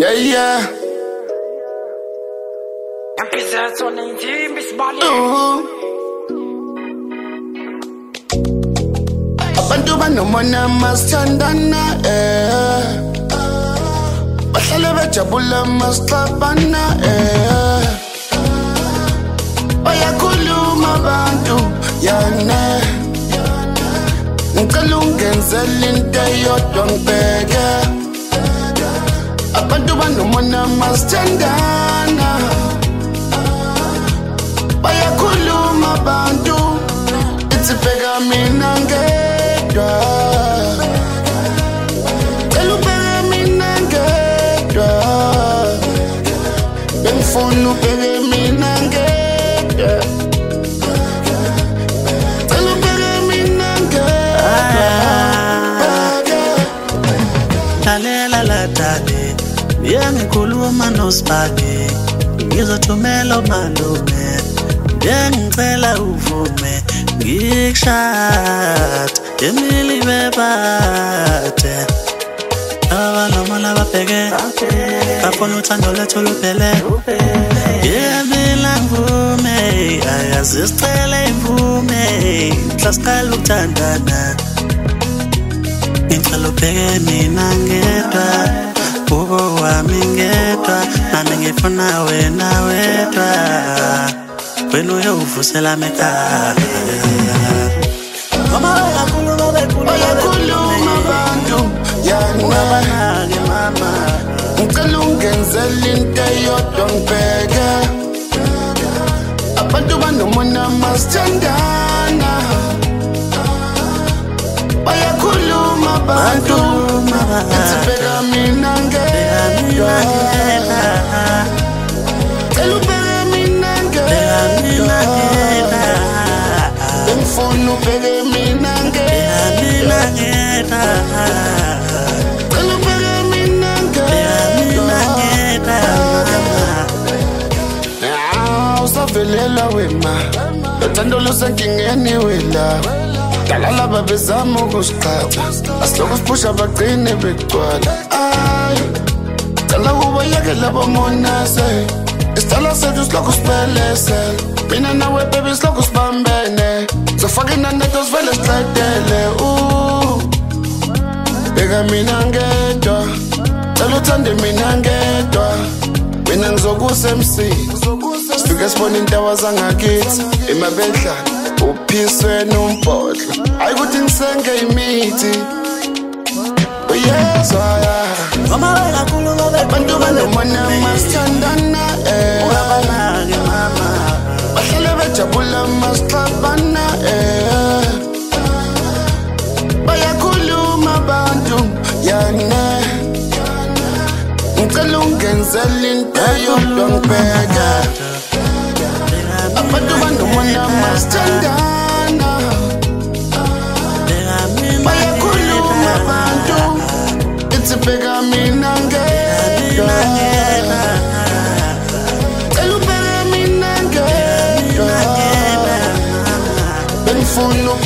Yeah, yeah. Abantu banomona masithandana bahlale bejabula masixabana bayakhuluma abantu yana ngicela ungenzele into eyodwa ngibheke abantu banomona masithandana bayakhuluma abantu ithi bheka mina ngedwa cela ubheke mina ngedwa bengifuna ubheke mina ngedwa cela ubheke mina ngedwa lalela la dade ngiyakhuluma noSibani ngizothumela umalume ngicela uvume ngikushada emili bebade abanomona babheke bafuna uthando lethu luphele yebila mvume ayazi sicela imvume mhlasiqala ukuthandana ngicela ubheke mina ngedwa ubo wami ngedwa nami ngifuna wena wedwa wena uyovusela ekhaya mama bayakhuluma abantu yana mama ngicela ungenzele into eyodwa ngibheke abantu banomona masithandana bayakhuluma abantu ithi bheka mina ngedwa cela ubheke mina ngedwa bengifuna ubheke mina ngedwa cela ubheke mina ngedwa usavelela wema uthando lusenkingeni wela dala laba bezama ukusiqhatha asilokhu siphusha bagcine begcwala cela ubayeke labo monase isitala sethu silokhu siphelesela mina nawe baby silokhu sibambene zofaka inaneto sivele siqedele bheka mina ngedwa cela uthande mina ngedwa mina ngizokusa emsini sifike sibona intawa zangakithi emabendlana uphiswe nombhodlo hayi ukuthi ngisenge imithi uyezwa abantu banomona masithandana mama bahlale bejabula masixabana bayakhuluma abantu yana ngicela ungenzele into eyodwa ngibheke abantu banomona masithandana bayakhuluma abantu ithi bheka mina ngedwa cela ubheke mina ngedwa bengifuna